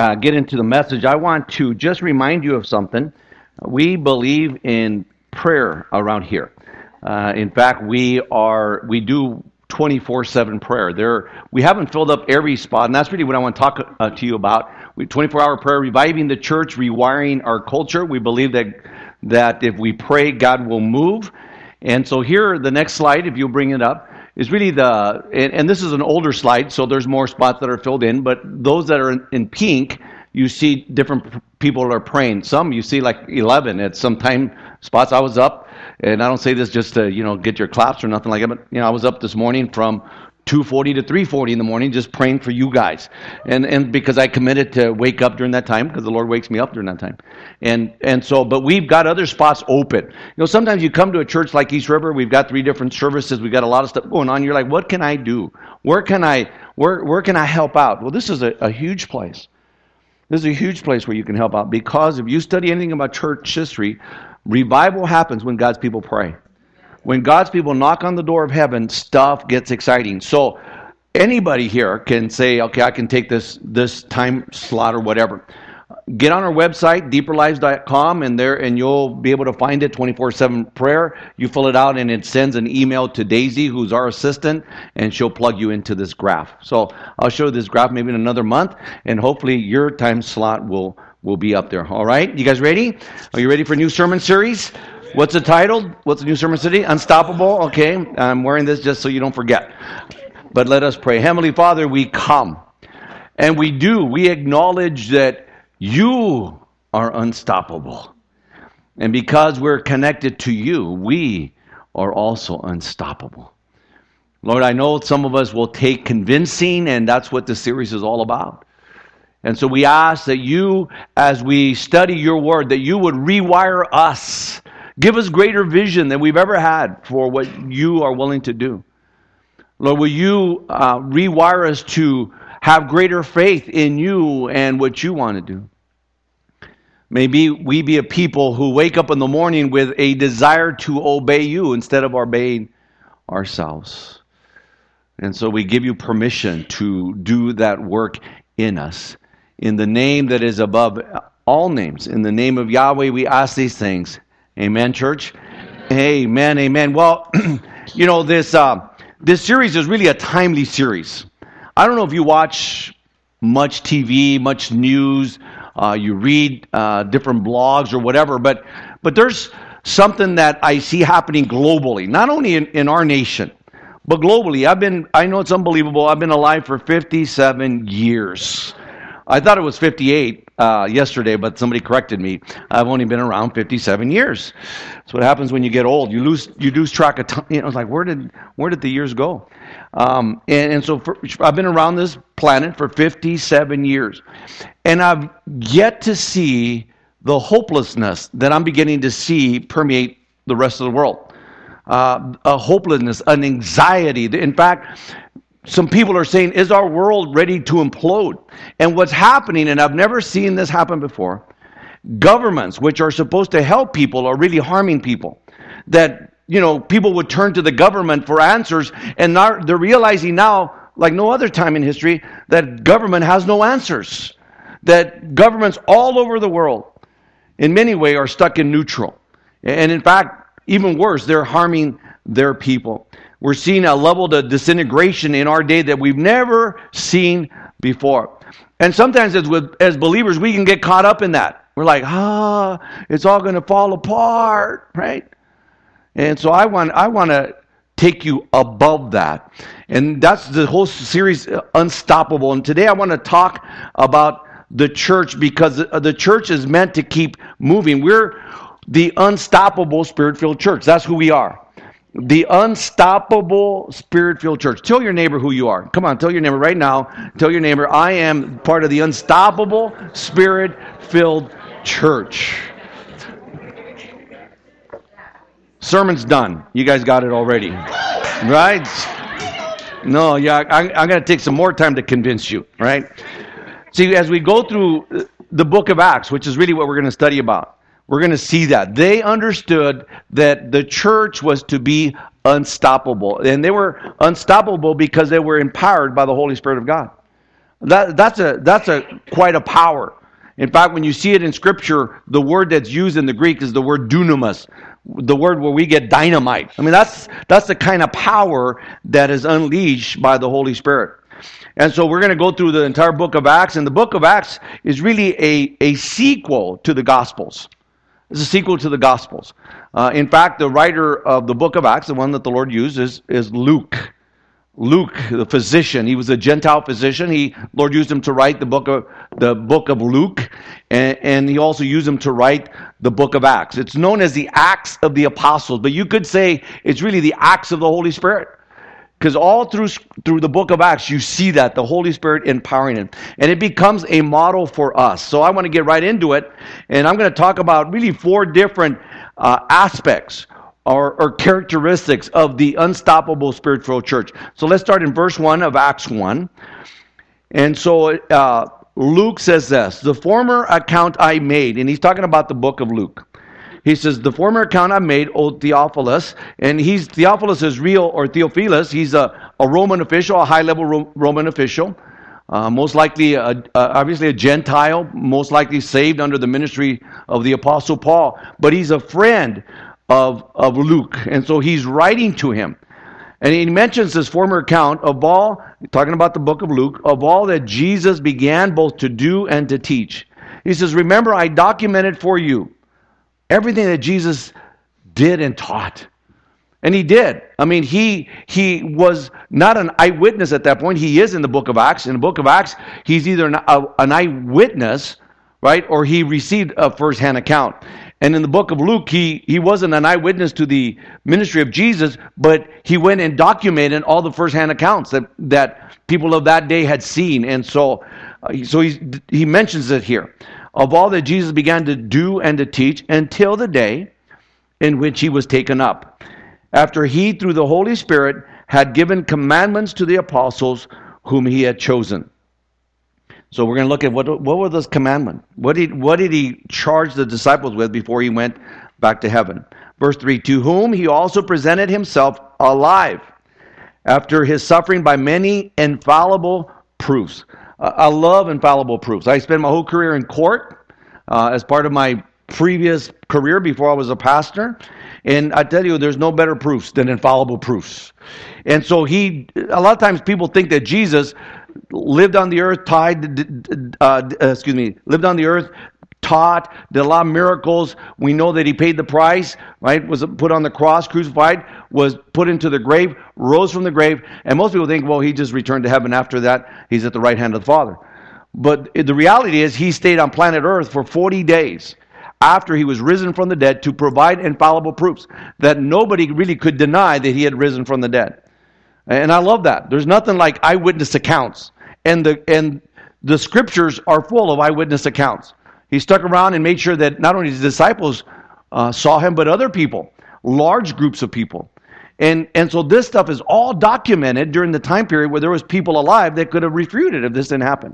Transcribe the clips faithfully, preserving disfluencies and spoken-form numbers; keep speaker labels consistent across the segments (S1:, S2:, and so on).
S1: uh, get into the message, I want to just remind you of something. We believe in prayer around here. Uh, in fact, we are we do twenty-four seven prayer. There, we haven't filled up every spot, and that's really what I want to talk uh, to you about. We twenty-four hour prayer, reviving the church, rewiring our culture. We believe that that if we pray, God will move. And so here, the next slide, if you'll bring it up, is really the, and, and this is an older slide, so there's more spots that are filled in, but those that are in, in pink, you see different people are praying. Some you see like eleven at some time spots. I was up, and I don't say this just to, you know, get your claps or nothing like that, but, you know, I was up this morning from two forty to three forty in the morning just praying for you guys. And and because I committed to wake up during that time, because the Lord wakes me up during that time. And and so, but we've got other spots open. You know, sometimes you come to a church like East River, we've got three different services, we've got a lot of stuff going on. You're like, what can I do? Where can I where where can I help out? Well, this is a, a huge place. This is a huge place where you can help out, because if you study anything about church history, revival happens when God's people pray. When God's people knock on the door of heaven, stuff gets exciting. So anybody here can say, okay, I can take this this time slot or whatever. Get on our website, deeper lives dot com, and there, and you'll be able to find it, twenty-four seven prayer. You fill it out, and it sends an email to Daisy, who's our assistant, and she'll plug you into this graph. So I'll show you this graph maybe in another month, and hopefully your time slot will, will be up there. All right? You guys ready? Are you ready for a new sermon series? What's the title? What's the new sermon city? Unstoppable. Okay, I'm wearing this just so you don't forget. But let us pray. Heavenly Father, we come, and we do. We acknowledge that you are unstoppable. And because we're connected to you, we are also unstoppable. Lord, I know some of us will take convincing, and that's what this series is all about. And so we ask that you, as we study your word, that you would rewire us. Give us greater vision than we've ever had for what you are willing to do. Lord, will you uh, rewire us to have greater faith in you and what you want to do? Maybe we be a people who wake up in the morning with a desire to obey you instead of obeying ourselves. And so we give you permission to do that work in us. In the name that is above all names, in the name of Yahweh, we ask these things. Amen, church? Amen, amen. Well, you know, this uh, this series is really a timely series. I don't know if you watch much T V, much news, uh, you read uh, different blogs or whatever, but but there's something that I see happening globally, not only in, in our nation, but globally. I've been, I know it's unbelievable, I've been alive for fifty-seven years. I thought it was fifty-eight uh, yesterday, but somebody corrected me. I've only been around fifty-seven years. That's what happens when you get old. You lose you lose track of time. You know, it's like, where did where did the years go? Um, and, and so for, I've been around this planet for fifty-seven years, and I've yet to see the hopelessness that I'm beginning to see permeate the rest of the world. Uh, a hopelessness, an anxiety. In fact, some people are saying, is our world ready to implode? And what's happening, and I've never seen this happen before, governments, which are supposed to help people, are really harming people. That, you know, people would turn to the government for answers, and now they're realizing now, like no other time in history, that government has no answers. That governments all over the world, in many ways, are stuck in neutral. And in fact, even worse, they're harming their people. We're seeing a level of disintegration in our day that we've never seen before. And sometimes as with, as believers, we can get caught up in that. We're like, ah, it's all going to fall apart, right? And so I want I want to take you above that. And that's the whole series, Unstoppable. And today I want to talk about the church, because the church is meant to keep moving. We're the unstoppable Spirit-filled church. That's who we are. The unstoppable Spirit-filled church. Tell your neighbor who you are. Come on, tell your neighbor right now. Tell your neighbor, I am part of the unstoppable Spirit-filled church. Sermon's done. You guys got it already. Right? No, yeah, I, I'm going to take some more time to convince you. Right? See, as we go through the book of Acts, which is really what we're going to study about, we're going to see that. They understood that the church was to be unstoppable. And they were unstoppable because they were empowered by the Holy Spirit of God. That, that's a that's a quite a power. In fact, when you see it in Scripture, the word that's used in the Greek is the word dunamis, the word where we get dynamite. I mean, that's that's the kind of power that is unleashed by the Holy Spirit. And so we're going to go through the entire book of Acts, and the book of Acts is really a, a sequel to the Gospels. It's a sequel to the Gospels. Uh, in fact, the writer of the book of Acts, the one that the Lord used, is, is Luke. Luke, the physician, he was a Gentile physician. He, Lord used him to write the book of the book of Luke, and, and he also used him to write the book of Acts. It's known as the Acts of the Apostles, but you could say it's really the Acts of the Holy Spirit, because all through through the book of Acts you see that the Holy Spirit empowering it, and it becomes a model for us. So I want to get right into it, and I'm going to talk about really four different uh, aspects. Or, or characteristics of the unstoppable spiritual church. So let's start in verse one of Acts one. And so uh, Luke says this, the former account I made, and he's talking about the book of Luke. He says, the former account I made, O Theophilus, and he's Theophilus is real, or Theophilus, he's a, a Roman official, a high-level Ro- Roman official, uh, most likely, a, uh, obviously a Gentile, most likely saved under the ministry of the Apostle Paul, but he's a friend Of, of Luke, and so he's writing to him, and he mentions this former account of all, talking about the book of Luke, of all that Jesus began both to do and to teach. He says, remember, I documented for you everything that Jesus did and taught. And he did. I mean, he he was not an eyewitness at that point. He is in the book of Acts. In the book of Acts, he's either an, a, an eyewitness, right, or he received a first-hand account. And in the book of Luke, he, he wasn't an eyewitness to the ministry of Jesus, but he went and documented all the first-hand accounts that, that people of that day had seen. And so, uh, so he, he mentions it here. Of all that Jesus began to do and to teach until the day in which he was taken up, after he, through the Holy Spirit, had given commandments to the apostles whom he had chosen. So we're going to look at what what were those commandments? What did what did he charge the disciples with before he went back to heaven? Verse three, to whom he also presented himself alive after his suffering by many infallible proofs. Uh, I love infallible proofs. I spent my whole career in court uh, as part of my previous career before I was a pastor. And I tell you, there's no better proofs than infallible proofs. And so he, a lot of times people think that Jesus lived on the earth, tied, uh, excuse me, lived on the earth, taught, did a lot of miracles. We know that he paid the price, right? Was put on the cross, crucified, was put into the grave, rose from the grave. And most people think, well, he just returned to heaven after that. He's at the right hand of the Father. But the reality is he stayed on planet earth for forty days after he was risen from the dead to provide infallible proofs that nobody really could deny that he had risen from the dead. And I love that. There's nothing like eyewitness accounts. And the and the scriptures are full of eyewitness accounts. He stuck around and made sure that not only his disciples uh, saw him, but other people, large groups of people. And and so this stuff is all documented during the time period where there was people alive that could have refuted if this didn't happen.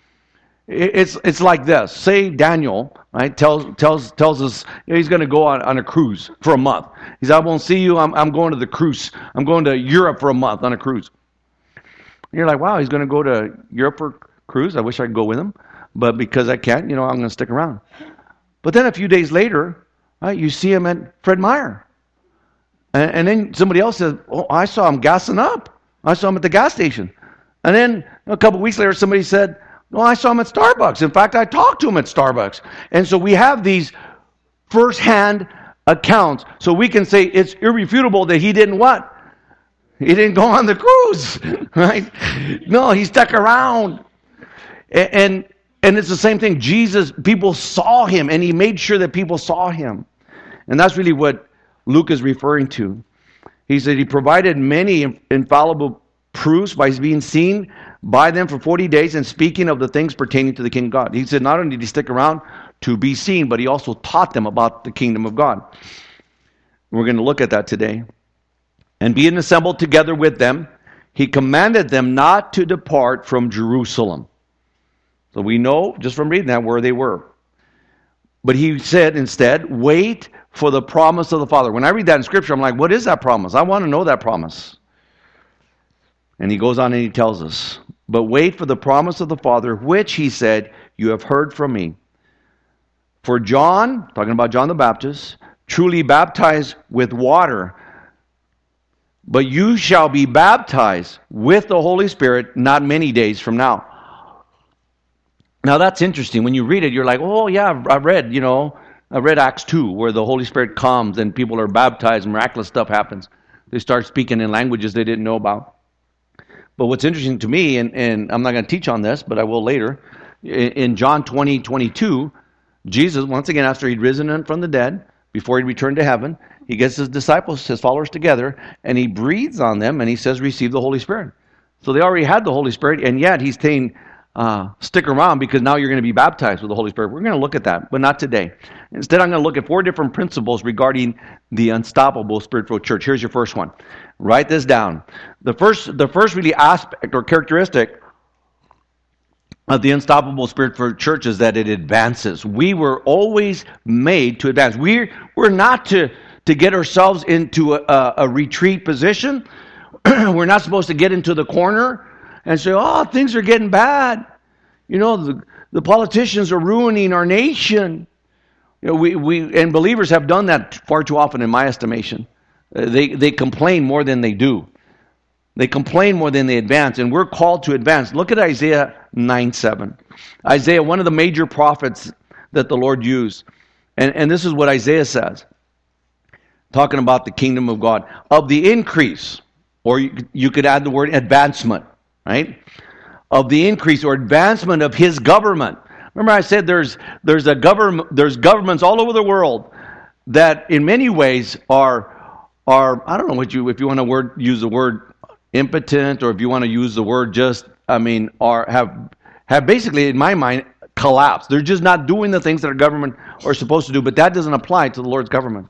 S1: It's it's like this. Say Daniel, right, tells tells tells us he's going to go on, on a cruise for a month. He said, I won't see you. I'm I'm going to the cruise. I'm going to Europe for a month on a cruise. You're like, wow, he's going to go to Europe for a cruise? I wish I could go with him. But because I can't, you know, I'm going to stick around. But then a few days later, right, you see him at Fred Meyer. And, and then somebody else says, oh, I saw him gassing up. I saw him at the gas station. And then a couple weeks later, somebody said, no, I saw him at Starbucks. In fact, I talked to him at Starbucks. And so we have these first-hand accounts. So we can say it's irrefutable that he didn't what? He didn't go on the cruise, right? No, he stuck around. And, and, and it's the same thing. Jesus, people saw him, and he made sure that people saw him. And that's really what Luke is referring to. He said he provided many infallible proofs by being seen by them for forty days and speaking of the things pertaining to the kingdom of God. He said not only did he stick around to be seen, but he also taught them about the kingdom of God. We're going to look at that today. And being assembled together with them, he commanded them not to depart from Jerusalem. So we know, just from reading that, where they were. But he said instead, wait for the promise of the Father. When I read that in Scripture, I'm like, what is that promise? I want to know that promise. And he goes on and he tells us. but wait for the promise of the Father, which he said, you have heard from me. For John, talking about John the Baptist, truly baptized with water, but you shall be baptized with the Holy Spirit not many days from now. Now that's interesting. When you read it, you're like, oh yeah, I read, you know, I read Acts two, where the Holy Spirit comes and people are baptized and miraculous stuff happens. They start speaking in languages they didn't know about. But what's interesting to me, and, and I'm not going to teach on this, but I will later, in, in John twenty, twenty-two, Jesus, once again, after he'd risen from the dead, before he returned to heaven, he gets his disciples, his followers together, and he breathes on them, and he says, receive the Holy Spirit. So they already had the Holy Spirit, and yet he's saying, uh, stick around because now you're going to be baptized with the Holy Spirit. We're going to look at that, but not today. Instead, I'm going to look at four different principles regarding the unstoppable Spirit-filled church. Here's your first one. Write this down. The first, the first really aspect or characteristic of the unstoppable Spirit-filled church is that it advances. We were always made to advance. We're, we're not to, to get ourselves into a, a retreat position. We're not supposed to get into the corner and say, oh, things are getting bad. You know, the, the politicians are ruining our nation. You know, we, we and believers have done that far too often in my estimation. Uh, they, they complain more than they do. They complain more than they advance, and we're called to advance. Look at Isaiah nine seven. Isaiah, one of the major prophets that the Lord used. And, and this is what Isaiah says, talking about the kingdom of God. Of the increase, or you, you could add the word advancement, right? Of the increase or advancement of his government. Remember I said there's there's a government there's governments all over the world that in many ways are are I don't know what you if you want to word use the word impotent, or if you want to use the word just I mean are have have basically in my mind collapsed. They're just not doing the things that a government are supposed to do, but that doesn't apply to the Lord's government.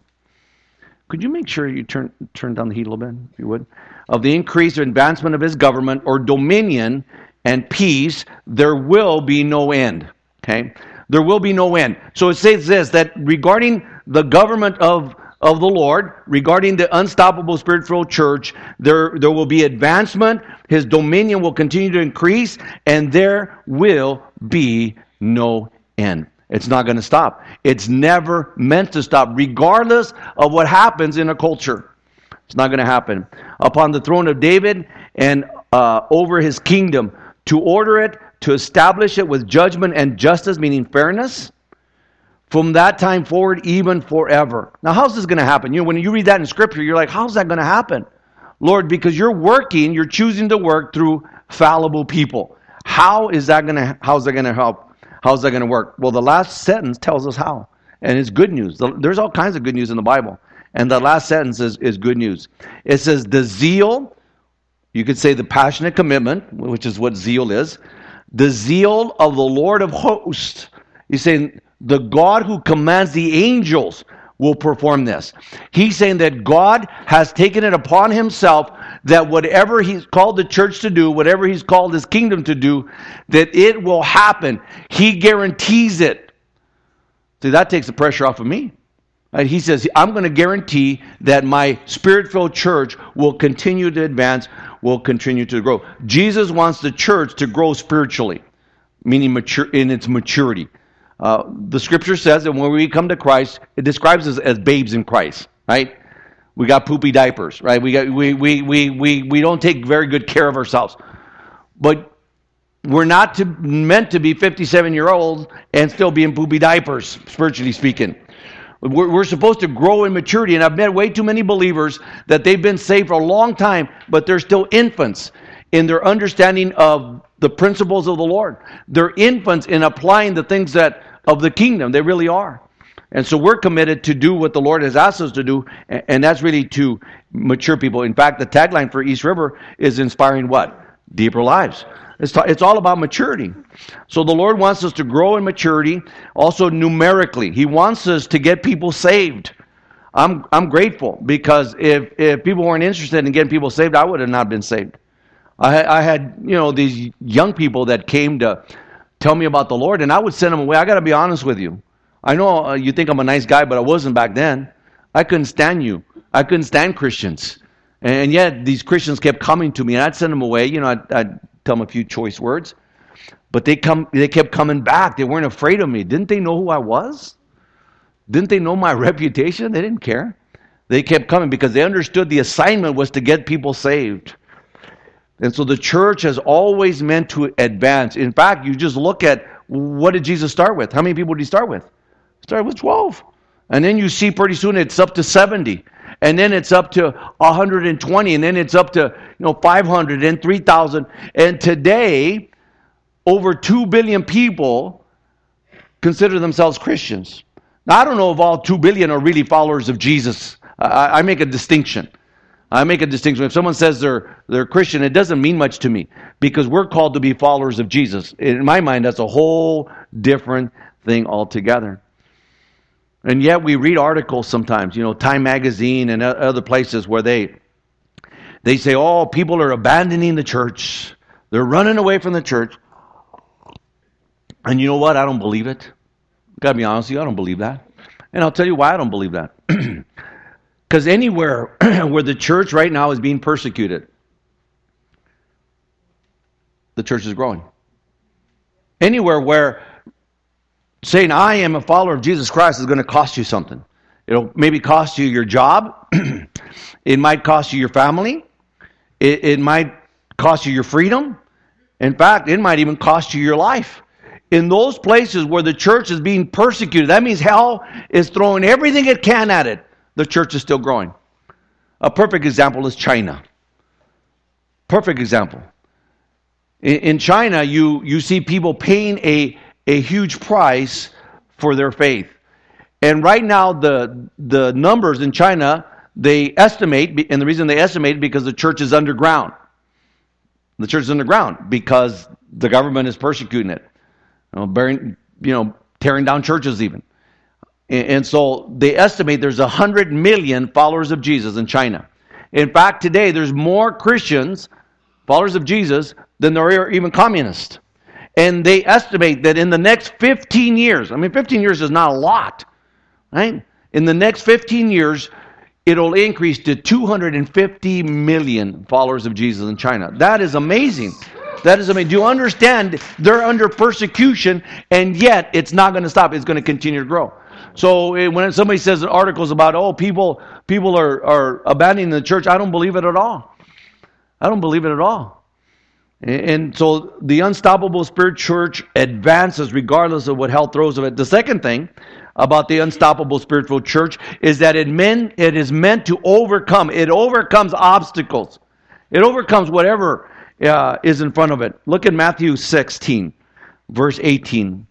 S1: Could you make sure you turn turn down the heat a little bit, if you would? Of the increase or advancement of his government or dominion and peace, there will be no end. Okay? There will be no end. So it says this, that regarding the government of, of the Lord, regarding the unstoppable Spirit-filled church, there, there will be advancement, his dominion will continue to increase, and there will be no end. It's not going to stop. It's never meant to stop, regardless of what happens in a culture. It's not going to happen. Upon the throne of David and uh, over his kingdom, to order it, to establish it with judgment and justice, meaning fairness, from that time forward, even forever. Now, how's this going to happen? You know, when you read that in Scripture, you're like, how's that going to happen? Lord, because you're working, you're choosing to work through fallible people. How is that going to, how's that going to help? How's that going to work? Well, the last sentence tells us how. And it's good news. There's all kinds of good news in the Bible. And the last sentence is, is good news. It says, the zeal, you could say the passionate commitment, which is what zeal is. The zeal of the Lord of hosts. He's saying, the God who commands the angels will perform this. He's saying that God has taken it upon himself that whatever he's called the church to do, whatever he's called his kingdom to do, that it will happen. He guarantees it. See, that takes the pressure off of me. Right? He says, I'm going to guarantee that my Spirit-filled church will continue to advance, will continue to grow. Jesus wants the church to grow spiritually, meaning mature in its maturity. Uh, the Scripture says that when we come to Christ, it describes us as babes in Christ, right? We got poopy diapers, right? We got we we we we we don't take very good care of ourselves, but we're not to, meant to be fifty-seven-year-olds and still be in poopy diapers, spiritually speaking. We're, we're supposed to grow in maturity, and I've met way too many believers that they've been saved for a long time, but they're still infants in their understanding of the principles of the Lord. They're infants in applying the things that of the kingdom. They really are. And so we're committed to do what the Lord has asked us to do, and that's really to mature people. In fact, the tagline for East River is inspiring what? Deeper lives. It's, t- it's all about maturity. So the Lord wants us to grow in maturity, also numerically. He wants us to get people saved. I'm I'm grateful because if, if people weren't interested in getting people saved, I would have not been saved. I, I had, you know, these young people that came to tell me about the Lord, and I would send them away. I got to be honest with you. I know uh, you think I'm a nice guy, but I wasn't back then. I couldn't stand you. I couldn't stand Christians. And yet these Christians kept coming to me, and I'd send them away. You know, I'd, I'd tell them a few choice words. But they come, they kept coming back. They weren't afraid of me. Didn't they know who I was? Didn't they know my reputation? They didn't care. They kept coming because they understood the assignment was to get people saved. And so the church has always meant to advance. In fact, you just look at, what did Jesus start with? How many people did he start with? He started with twelve. And then you see pretty soon it's up to seventy. And then it's up to one hundred twenty. And then it's up to, you know, five hundred and three thousand. And today, over two billion people consider themselves Christians. Now, I don't know if all two billion are really followers of Jesus. I, I make a distinction. I make a distinction. If someone says they're they're Christian, it doesn't mean much to me because we're called to be followers of Jesus. In my mind, that's a whole different thing altogether. And yet we read articles sometimes, you know, Time Magazine and other places where they they say, oh, people are abandoning the church. They're running away from the church. And you know what? I don't believe it. Got to be honest with you, I don't believe that. And I'll tell you why I don't believe that. Because anywhere where the church right now is being persecuted, the church is growing. Anywhere where saying I am a follower of Jesus Christ is going to cost you something. It'll maybe cost you your job. It might cost you your family. It, it might cost you your freedom. In fact, it might even cost you your life. In those places where the church is being persecuted, that means hell is throwing everything it can at it. The church is still growing. A perfect example is China. Perfect example. In, in China, you, you see people paying a, a huge price for their faith. And right now, the, the numbers in China, they estimate, and the reason they estimate is because the church is underground. The church is underground because the government is persecuting it. You know, bearing, you know, tearing down churches even. And, and so they estimate there's one hundred million followers of Jesus in China. In fact, today there's more Christians, followers of Jesus, than there are even communists. And they estimate that in the next fifteen years, I mean, fifteen years is not a lot, right? In the next fifteen years, it'll increase to two hundred fifty million followers of Jesus in China. That is amazing. That is amazing. Do you understand? They're under persecution, and yet it's not going to stop. It's going to continue to grow. So when somebody says articles about, oh, people people are, are abandoning the church, I don't believe it at all. I don't believe it at all. And so the unstoppable spirit church advances regardless of what hell throws at it. The second thing about the unstoppable spiritual church is that it meant it is meant to overcome. It overcomes obstacles. It overcomes whatever uh, is in front of it. Look at Matthew sixteen, verse eighteen.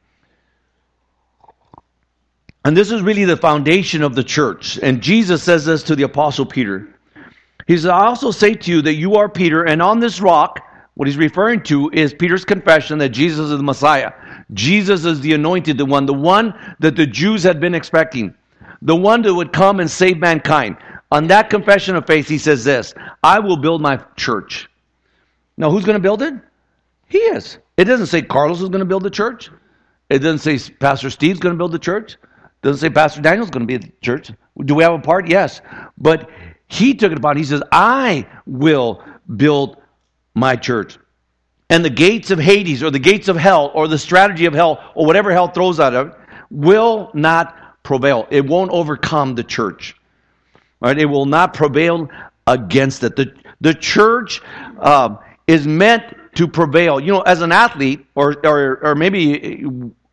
S1: And this is really the foundation of the church. And Jesus says this to the Apostle Peter. He says, I also say to you that you are Peter, and on this rock, what he's referring to is Peter's confession that Jesus is the Messiah. Jesus is the anointed one, the one that the Jews had been expecting, the one that would come and save mankind. On that confession of faith, he says this, I will build my church. Now, who's going to build it? He is. It doesn't say Carlos is going to build the church. It doesn't say Pastor Steve's going to build the church. It doesn't say Pastor Daniel's going to be at the church. Do we have a part? Yes. But he took it upon. He says, I will build my church. And the gates of Hades or the gates of hell or the strategy of hell or whatever hell throws at it will not prevail. It won't overcome the church. Right? It will not prevail against it. The, the church um, is meant to prevail. You know, as an athlete or, or, or maybe,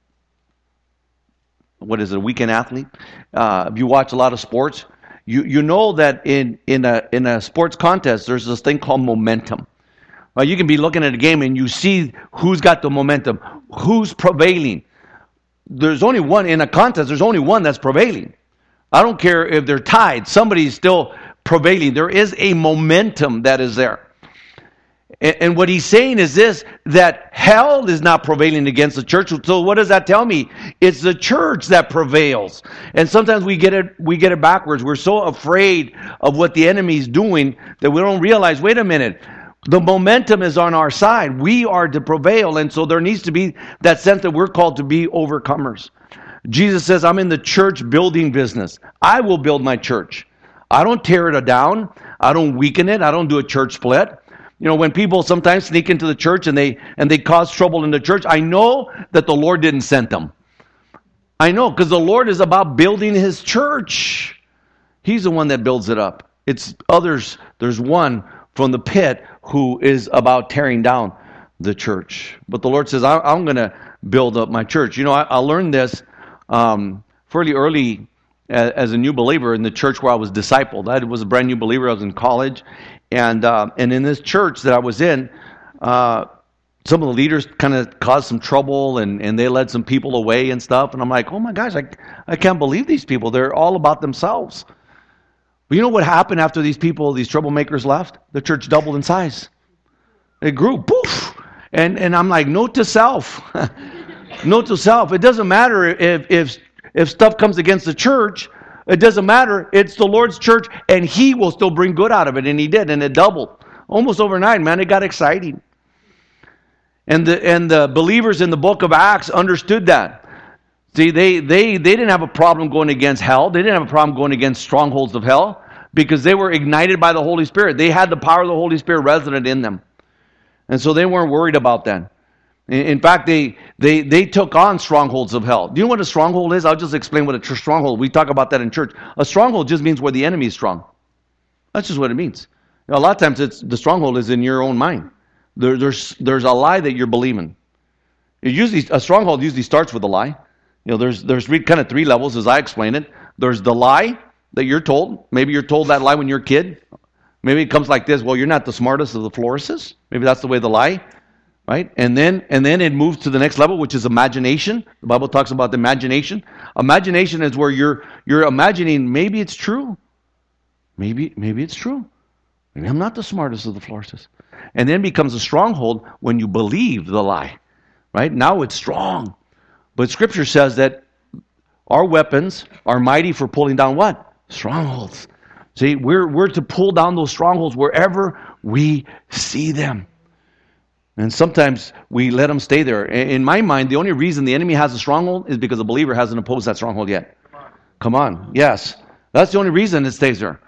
S1: what is it, a weekend athlete? Uh, if you watch a lot of sports, you, you know that in, in, a, in a sports contest, there's this thing called momentum. Well, you can be looking at a game and you see who's got the momentum, who's prevailing. There's only one, in a contest, there's only one that's prevailing. I don't care if they're tied, somebody's still prevailing. There is a momentum that is there. And, and what he's saying is this, that hell is not prevailing against the church. So what does that tell me? It's the church that prevails. And sometimes we get it, we get it backwards. We're so afraid of what the enemy's doing that we don't realize, wait a minute, the momentum is on our side. We are to prevail. And so there needs to be that sense that we're called to be overcomers. Jesus says, I'm in the church building business. I will build my church. I don't tear it down. I don't weaken it. I don't do a church split. You know, when people sometimes sneak into the church and they and they cause trouble in the church, I know that the Lord didn't send them. I know, because the Lord is about building his church. He's the one that builds it up. It's others. There's one from the pit who is about tearing down the church. But the Lord says, I, I'm going to build up my church. You know, I, I learned this um, fairly early as, as a new believer in the church where I was discipled. I was a brand new believer. I was in college. And uh, and in this church that I was in, uh, some of the leaders kind of caused some trouble, and, and they led some people away and stuff. And I'm like, oh my gosh, I, I can't believe these people. They're all about themselves. But you know what happened after these people, these troublemakers left? The church doubled in size. It grew, poof. And and I'm like, note to self. Note to self. It doesn't matter if if if stuff comes against the church. It doesn't matter. It's the Lord's church, and he will still bring good out of it. And he did, and it doubled. Almost overnight, man. It got exciting. And the and the believers in the book of Acts understood that. See, they, they, they didn't have a problem going against hell. They didn't have a problem going against strongholds of hell because they were ignited by the Holy Spirit. They had the power of the Holy Spirit resident in them. And so they weren't worried about that. In fact, they, they, they took on strongholds of hell. Do you know what a stronghold is? I'll just explain what a stronghold is. We talk about that in church. A stronghold just means where the enemy is strong. That's just what it means. You know, a lot of times it's, the stronghold is in your own mind. There, there's, there's a lie that you're believing. It usually, a stronghold usually starts with a lie. You know, there's there's three, kind of three levels as I explain it. There's the lie that you're told. Maybe you're told that lie when you're a kid. Maybe it comes like this: well, you're not the smartest of the Florists. Maybe that's the way the lie, right? And then and then it moves to the next level, which is imagination. The Bible talks about the imagination. Imagination is where you're you're imagining maybe it's true. Maybe maybe it's true. Maybe I'm not the smartest of the Florists. And then becomes a stronghold when you believe the lie, right? Now it's strong. But Scripture says that our weapons are mighty for pulling down what? Strongholds. See, we're, we're to pull down those strongholds wherever we see them. And sometimes we let them stay there. In my mind, the only reason the enemy has a stronghold is because the believer hasn't opposed that stronghold yet. Come on. Come on. Yes. That's the only reason it stays there.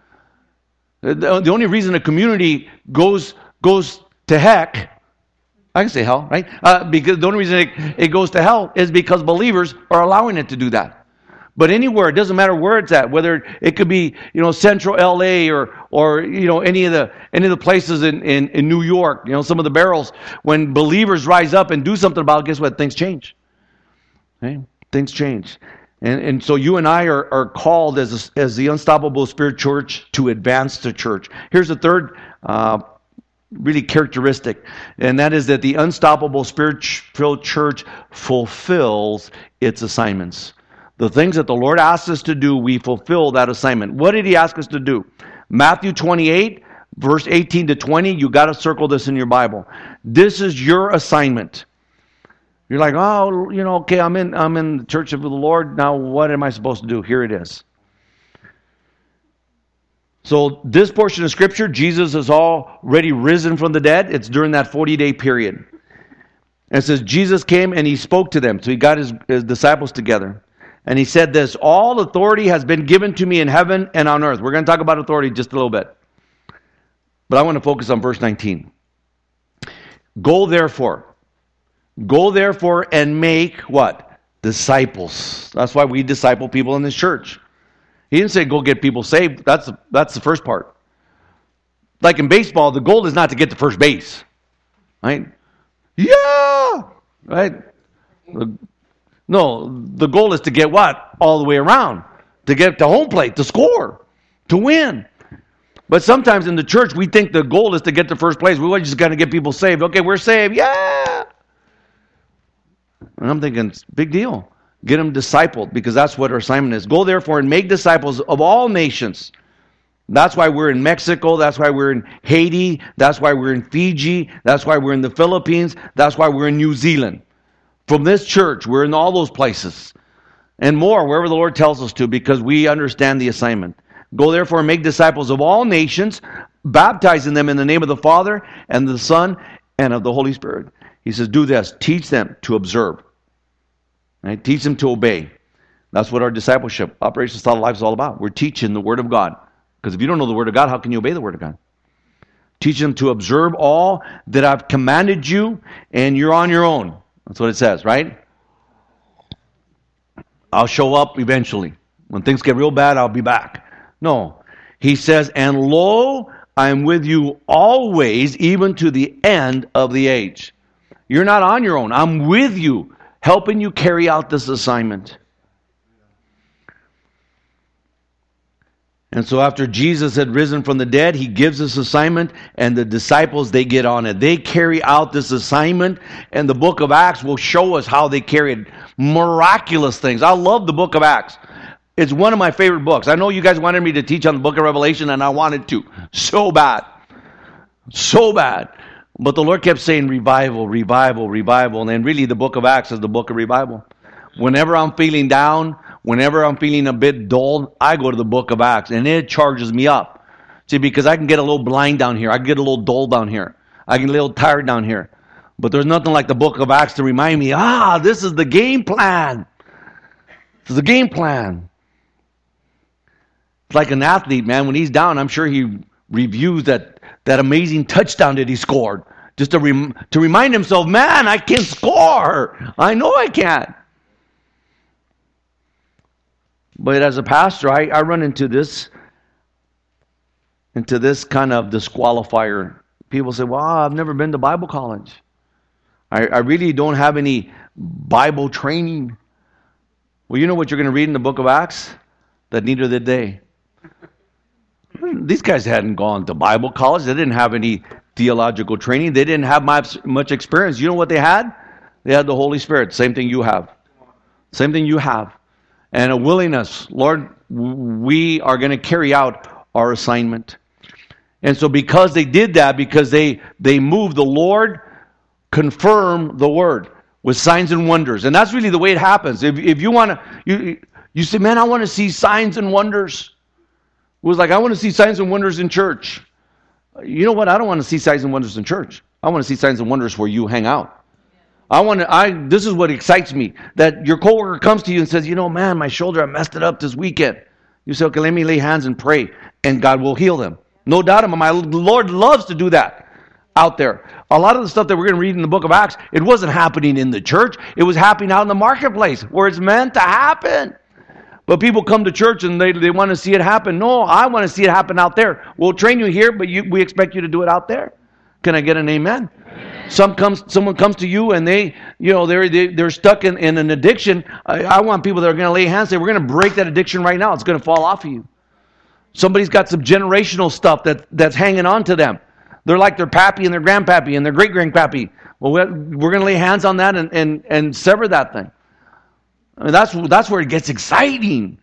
S1: The, the only reason a community goes goes to heck, I can say hell, right? Uh, because the only reason it, it goes to hell is because believers are allowing it to do that. But anywhere, it doesn't matter where it's at, whether it could be, you know, Central L A or or you know any of the any of the places in, in, in New York, you know, some of the barrels, when believers rise up and do something about it, guess what? Things change. Okay? Things change. And and so you and I are, are called as a, as the Unstoppable Spirit Church to advance the church. Here's the third uh really characteristic, and that is that the Unstoppable Spirit-filled Church fulfills its assignments. The things that the Lord asks us to do, we fulfill that assignment. What did he ask us to do? Matthew twenty-eight, verse eighteen to twenty, you got to circle this in your Bible. This is your assignment. You're like, oh, you know, okay, I'm in, I'm in the church of the Lord. Now what am I supposed to do? Here it is. So this portion of Scripture, Jesus is already risen from the dead. It's during that forty-day period. And it says, Jesus came and he spoke to them. So he got his, his disciples together. And he said this, all authority has been given to me in heaven and on earth. We're going to talk about authority just a little bit. But I want to focus on verse nineteen. Go therefore. Go therefore and make what? Disciples. That's why we disciple people in this church. He didn't say go get people saved. That's the, that's the first part. Like in baseball, the goal is not to get to first base. Right? Yeah! Right? No, the goal is to get what? All the way around. To get to home plate, to score, to win. But sometimes in the church, we think the goal is to get to first place. We just got to get people saved. Okay, we're saved. Yeah! And I'm thinking, big deal. Get them discipled, because that's what our assignment is. Go therefore and make disciples of all nations. That's why we're in Mexico. That's why we're in Haiti. That's why we're in Fiji. That's why we're in the Philippines. That's why we're in New Zealand. From this church, we're in all those places. And more, wherever the Lord tells us to, because we understand the assignment. Go therefore and make disciples of all nations, baptizing them in the name of the Father and the Son and of the Holy Spirit. He says, do this. Teach them to observe. Right? Teach them to obey. That's what our discipleship, Operation Style of Life is all about. We're teaching the Word of God. Because if you don't know the Word of God, how can you obey the Word of God? Teach them to observe all that I've commanded you, and you're on your own. That's what it says, right? I'll show up eventually. When things get real bad, I'll be back. No. He says, and lo, I am with you always, even to the end of the age. You're not on your own. I'm with you, helping you carry out this assignment. And so after Jesus had risen from the dead, he gives this assignment, and the disciples, they get on it. They carry out this assignment, and the book of Acts will show us how they carried miraculous things. I love the book of Acts. It's one of my favorite books. I know you guys wanted me to teach on the book of Revelation, and I wanted to. So bad. So bad. But the Lord kept saying revival, revival, revival. And then really the book of Acts is the book of revival. Whenever I'm feeling down, whenever I'm feeling a bit dull, I go to the book of Acts, and it charges me up. See, because I can get a little blind down here. I can get a little dull down here. I can get a little tired down here. But there's nothing like the book of Acts to remind me, ah, this is the game plan. This is the game plan. It's like an athlete, man. When he's down, I'm sure he reviews that, that amazing touchdown that he scored. Just to, rem- to remind himself, man, I can score. I know I can. But as a pastor, I, I run into this, into this kind of disqualifier. People say, well, I've never been to Bible college. I, I really don't have any Bible training. Well, you know what you're going to read in the book of Acts? That neither did they. These guys hadn't gone to Bible college. They didn't have any theological training. They didn't have much, much experience. You know what they had? They had the Holy Spirit. Same thing you have. Same thing you have. And a willingness. Lord, we are going to carry out our assignment. And so because they did that, because they, they moved, the Lord confirmed the word with signs and wonders. And that's really the way it happens. If, if you want to, you, you say, man, I want to see signs and wonders. It was like, I want to see signs and wonders in church. You know what? I don't want to see signs and wonders in church. I want to see signs and wonders where you hang out. I want to, I, this is what excites me, that your coworker comes to you and says, you know, man, my shoulder, I messed it up this weekend. You say, okay, let me lay hands and pray, and God will heal them. No doubt about it. My Lord loves to do that out there. A lot of the stuff that we're going to read in the book of Acts, it wasn't happening in the church. It was happening out in the marketplace where it's meant to happen. But people come to church and they, they want to see it happen. No, I want to see it happen out there. We'll train you here, but you, we expect you to do it out there. Can I get an amen? Some comes, someone comes to you and they, you know, they're they, they're stuck in, in an addiction. I, I want people that are going to lay hands and say, we're going to break that addiction right now. It's going to fall off of you. Somebody's got some generational stuff that, that's hanging on to them. They're like their pappy and their grandpappy and their great-grandpappy. Well, we're, we're going to lay hands on that and, and, and sever that thing. I mean, that's, that's where it gets exciting.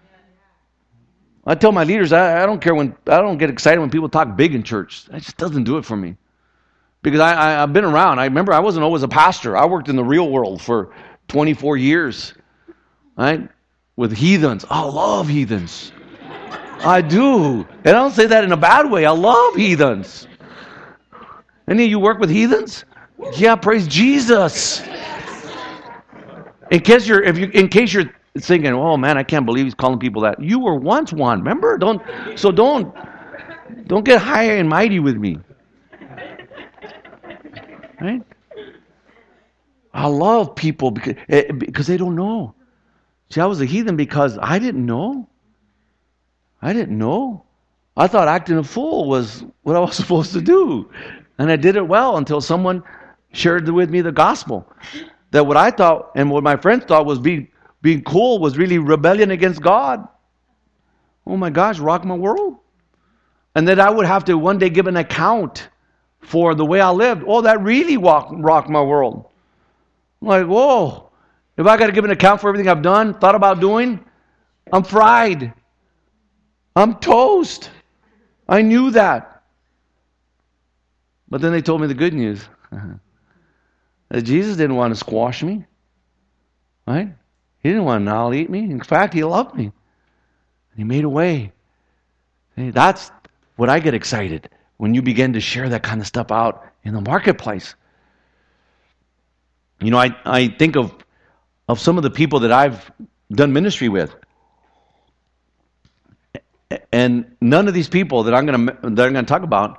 S1: I tell my leaders, I, I don't care when, I don't get excited when people talk big in church. That just doesn't do it for me. Because I, I, I've been around. I remember I wasn't always a pastor. I worked in the real world for twenty-four years. Right? With heathens. I love heathens. I do. And I don't say that in a bad way. I love heathens. Any of you work with heathens? Yeah, praise Jesus. In case you're, if you, in case you're thinking, oh man, I can't believe he's calling people that. You were once one. Remember? Don't. So don't, don't get high and mighty with me. Right? I love people because, because they don't know. See, I was a heathen because I didn't know. I didn't know. I thought acting a fool was what I was supposed to do. And I did it well until someone shared with me the gospel. That what I thought and what my friends thought was being, being cool was really rebellion against God. Oh my gosh, rock my world. And that I would have to one day give an account for the way I lived. Oh, that really rocked, rocked my world. I'm like, whoa. If I got to give an account for everything I've done, thought about doing, I'm fried. I'm toast. I knew that. But then they told me the good news. That Jesus didn't want to squash me. Right? He didn't want to annihilate me. In fact, he loved me. And he made a way. Hey, that's what I get excited when you begin to share that kind of stuff out in the marketplace. You know, I, I think of, of some of the people that I've done ministry with. And none of these people that I'm going to that I'm going to talk about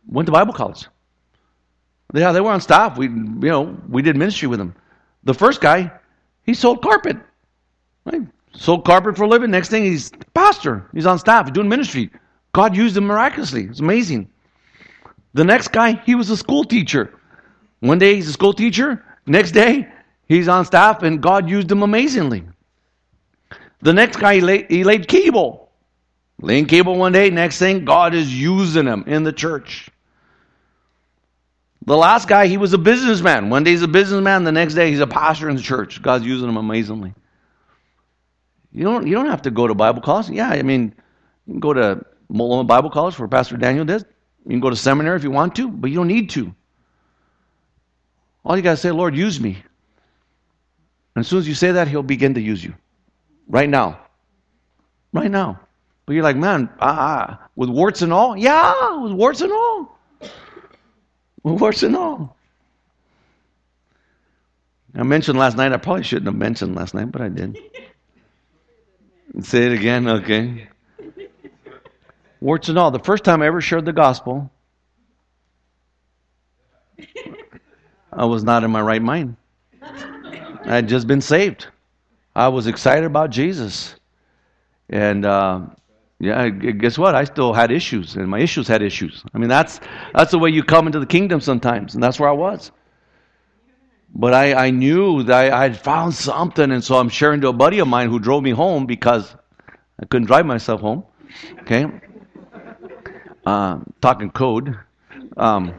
S1: went to Bible college. Yeah, they were on staff. We, you know, we did ministry with them. The first guy, he sold carpet. Right? Sold carpet for a living. Next thing, he's pastor. He's on staff. He's doing ministry. God used him miraculously. It's amazing. The next guy, he was a school teacher. One day, he's a school teacher. Next day, he's on staff, and God used him amazingly. The next guy, he laid, he laid cable. Laying cable one day. Next thing, God is using him in the church. The last guy, he was a businessman. One day he's a businessman. The next day he's a pastor in the church. God's using him amazingly. You don't, you don't have to go to Bible college. Yeah, I mean, you can go to Multnomah Bible College where Pastor Daniel did. You can go to seminary if you want to, but you don't need to. All you got to say, Lord, use me. And as soon as you say that, he'll begin to use you. Right now. Right now. But you're like, man, ah, with warts and all? Yeah, with warts and all. Worse than all. I mentioned last night, I probably shouldn't have mentioned last night, but I did. Say it again, okay. Warts and all. The first time I ever shared the gospel, I was not in my right mind. I had just been saved. I was excited about Jesus. And, uh, yeah, guess what? I still had issues, and my issues had issues. I mean, that's that's the way you come into the kingdom sometimes, and that's where I was. But I, I knew that I had found something, and so I'm sharing to a buddy of mine who drove me home because I couldn't drive myself home. Okay, uh, talking code, um,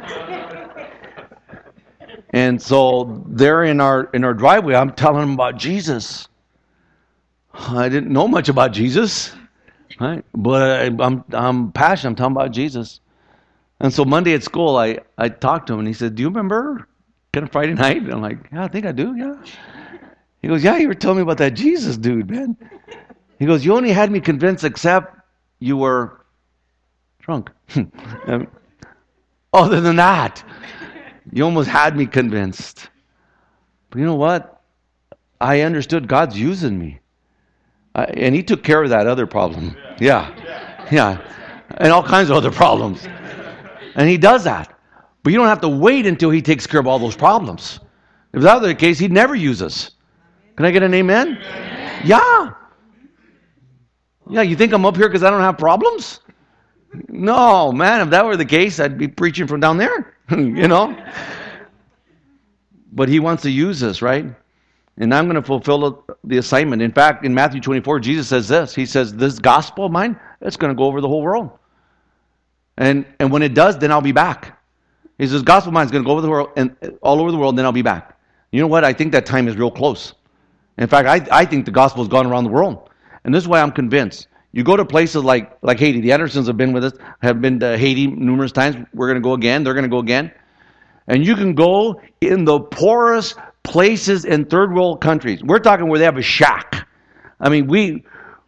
S1: and so there in our in our driveway, I'm telling him about Jesus. I didn't know much about Jesus. Right? But I, I'm I'm passionate. I'm talking about Jesus. And so Monday at school, I, I talked to him, and he said, do you remember kind of Friday night? And I'm like, yeah, I think I do, yeah. He goes, yeah, you were telling me about that Jesus dude, man. He goes, you only had me convinced except you were drunk. Other than that, you almost had me convinced. But you know what? I understood God's using me. Uh, and he took care of that other problem. Yeah. Yeah. And all kinds of other problems. And he does that. But you don't have to wait until he takes care of all those problems. If that were the case, he'd never use us. Can I get an amen? Amen. Yeah. Yeah, you think I'm up here because I don't have problems? No, man, if that were the case, I'd be preaching from down there. You know? But he wants to use us, right? And I'm going to fulfill the assignment. In fact, in Matthew twenty-four, Jesus says this. He says, this gospel of mine, it's going to go over the whole world. And and when it does, then I'll be back. He says, gospel of mine is going to go over the world, and all over the world, and then I'll be back. You know what? I think that time is real close. In fact, I, I think the gospel has gone around the world. And this is why I'm convinced. You go to places like, like Haiti. The Andersons have been with us, have been to Haiti numerous times. We're going to go again. They're going to go again. And you can go in the poorest places in third world countries. We're talking where they have a shack. I mean, we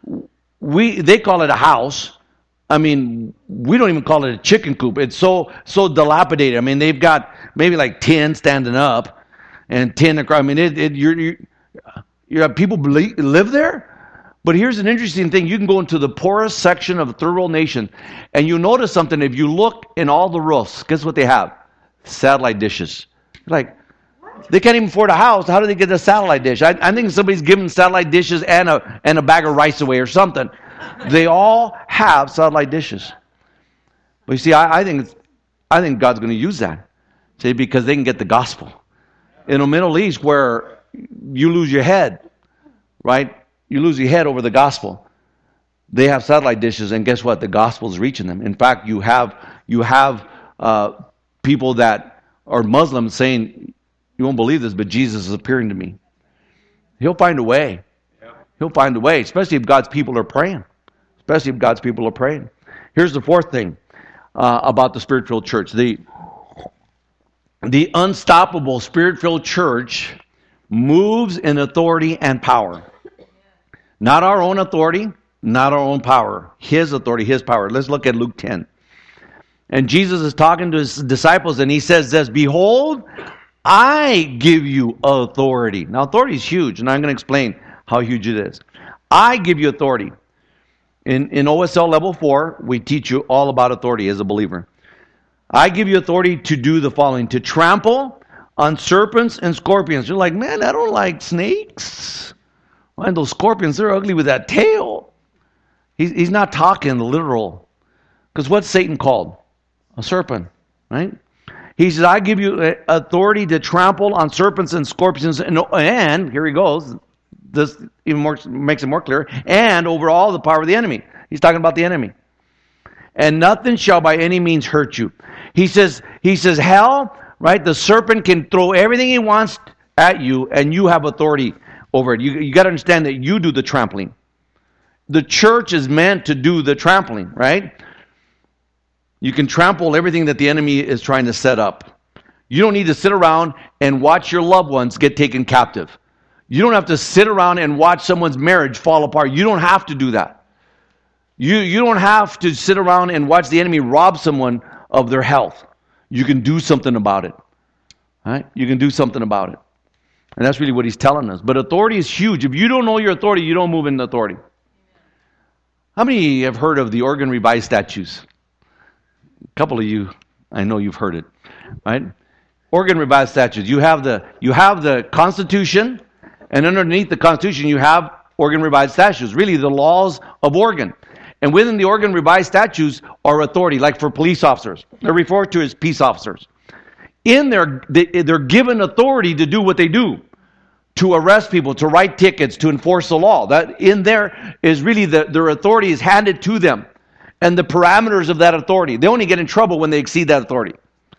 S1: we they call it a house. I mean, we don't even call it a chicken coop. It's so so dilapidated. I mean, they've got maybe like ten standing up and ten across. I mean, it, it you're, you're you have people believe, live there. But here's an interesting thing. You can go into the poorest section of a third world nation, and you notice something. If you look in all the roofs, guess what they have? Satellite dishes. Like, they can't even afford a house. How do they get a satellite dish? I, I think somebody's giving satellite dishes and a and a bag of rice away or something. They all have satellite dishes. But you see, I, I think it's, I think God's going to use that. See, because they can get the gospel. In the Middle East, where you lose your head, right? You lose your head over the gospel. They have satellite dishes, and guess what? The gospel is reaching them. In fact, you have you have uh, people that are Muslims saying, you won't believe this, but Jesus is appearing to me. He'll find a way. He'll find a way, especially if God's people are praying. Especially if God's people are praying. Here's the fourth thing uh, about the Spirit-filled church. The, the unstoppable Spirit-filled church moves in authority and power. Not our own authority, not our own power. His authority, His power. Let's look at Luke ten. And Jesus is talking to His disciples, and He says this, behold, I give you authority. Now, authority is huge, and I'm going to explain how huge it is. I give you authority. In, in O S L Level four, we teach you all about authority as a believer. I give you authority to do the following: to trample on serpents and scorpions. You're like, man, I don't like snakes. Man, those scorpions, they're ugly with that tail. He's, he's not talking literal. Because what's Satan called? A serpent, right? He says, I give you authority to trample on serpents and scorpions, and, and here he goes, this even more makes it more clear, and over all the power of the enemy. He's talking about the enemy. And nothing shall by any means hurt you. He says, he says, hell, right? The serpent can throw everything he wants at you, and you have authority over it. You, you got to understand that you do the trampling. The church is meant to do the trampling, right? You can trample everything that the enemy is trying to set up. You don't need to sit around and watch your loved ones get taken captive. You don't have to sit around and watch someone's marriage fall apart. You don't have to do that. You, you don't have to sit around and watch the enemy rob someone of their health. You can do something about it. Right? You can do something about it. And that's really what he's telling us. But authority is huge. If you don't know your authority, you don't move in authority. How many have heard of the Oregon Revised Statutes? A couple of you, I know you've heard it, right? Oregon Revised Statutes. You have the you have the Constitution, and underneath the Constitution you have Oregon Revised Statutes. Really, the laws of Oregon. And within the Oregon Revised Statutes are authority, like for police officers. They're referred to as peace officers. In there, they're given authority to do what they do, to arrest people, to write tickets, to enforce the law. That in there is really the, their authority is handed to them. And the parameters of that authority. They only get in trouble when they exceed that authority.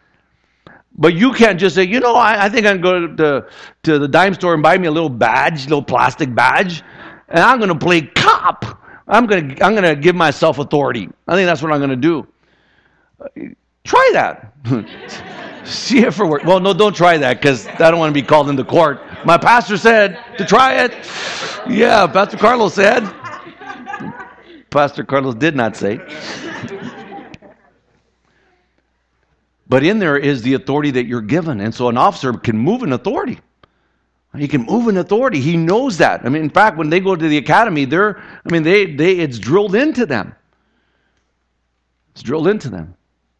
S1: But you can't just say, you know, I, I think I'm going to, to the dime store and buy me a little badge, little plastic badge, and I'm going to play cop. I'm going to I'm going to give myself authority. I think that's what I'm going to do. Try that. See if it works. Well, no, don't try that, because I don't want to be called into court. My pastor said to try it. Yeah, Pastor Carlos said. Pastor Carlos did not say. But in there is the authority that you're given. And so an officer can move in authority. He can move in authority. He knows that. I mean, in fact, when they go to the academy, they're, I mean, they, they, it's drilled into them. It's drilled into them.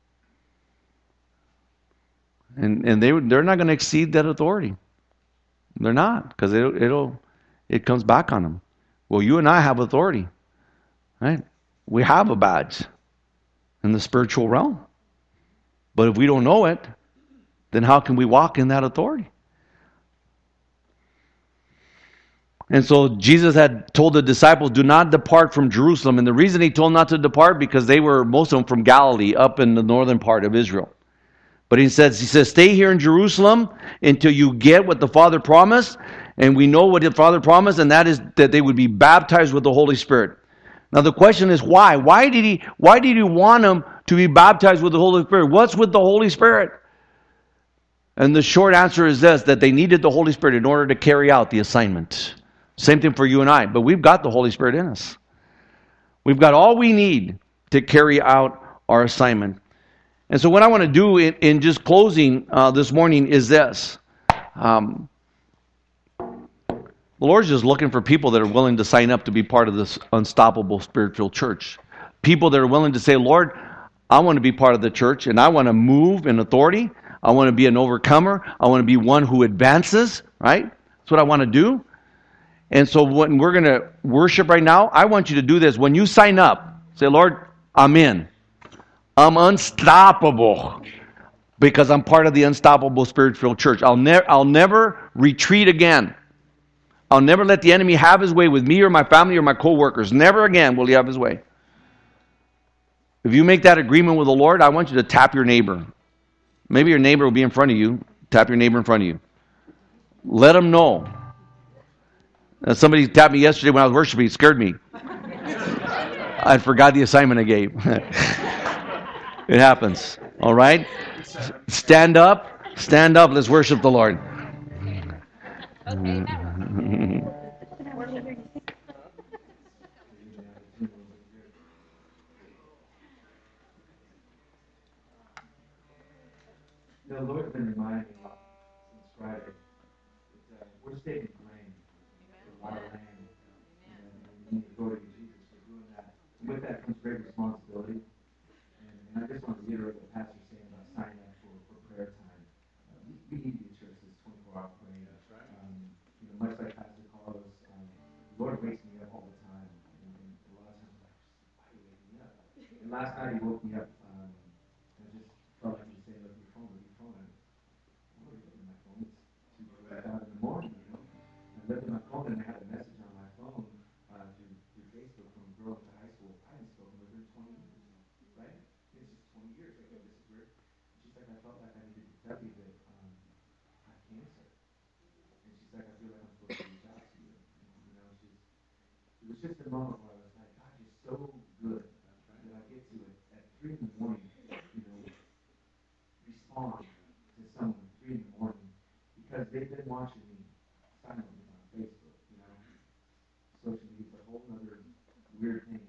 S1: And and they they're not going to exceed that authority. They're not, because it'll, it'll it comes back on them. Well, you and I have authority, right? We have a badge in the spiritual realm. But if we don't know it, then how can we walk in that authority? And so Jesus had told the disciples, do not depart from Jerusalem. And the reason he told not to depart, because they were, most of them, from Galilee, up in the northern part of Israel. But he says, he says, stay here in Jerusalem until you get what the Father promised. And we know what the Father promised, and that is that they would be baptized with the Holy Spirit. Now the question is why? Why did he, why did he want them to be baptized with the Holy Spirit? What's with the Holy Spirit? And the short answer is this, that they needed the Holy Spirit in order to carry out the assignment. Same thing for you and I, but we've got the Holy Spirit in us. We've got all we need to carry out our assignment. And so what I want to do in, in just closing uh, this morning is this. Um, the Lord's just looking for people that are willing to sign up to be part of this unstoppable spiritual church. People that are willing to say, Lord, I want to be part of the church, and I want to move in authority. I want to be an overcomer. I want to be one who advances, right? That's what I want to do. And so when we're going to worship right now, I want you to do this. When you sign up, say, Lord, I'm in. I'm unstoppable because I'm part of the unstoppable spiritual church. I'll, ne- I'll never retreat again. I'll never let the enemy have his way with me or my family or my co-workers. Never again will he have his way. If you make that agreement with the Lord, I want you to tap your neighbor. Maybe your neighbor will be in front of you. Tap your neighbor in front of you. Let them know. Uh, somebody tapped me yesterday when I was worshiping. It scared me. I forgot the assignment I gave. It happens. All right? Stand up. Stand up. Let's worship the Lord. The Lord's been reminding me since Friday that uh, we're taking claim for our land. And we need to go to Jesus for doing that. With that comes great responsibility. And, and I just want to reiterate what Pastor was saying about
S2: wakes me up all the time, and, and a lot of times I'm like, why are you waking me up? And last night he woke me up. Um, I just felt like he was saying, look at your phone, look at your phone. I, I'm already looking at my phone. It's two forty-five in the morning, you know. I looked at my phone and I had a message on my phone uh, through through Facebook from a girl at high school. I hadn't spoken with her in twenty years, right? It's just twenty years. I go, this is weird. And she's like, I felt like I needed to tell you that um, I have cancer. And she's like, I feel like I'm supposed to reach out to you. And, you know, she's, it was just a moment where I was like, God, you're so good that I get to, at, at three in the morning, you know, respond to someone at three in the morning because they've been watching me silently on Facebook, you know. Social media is a whole other weird thing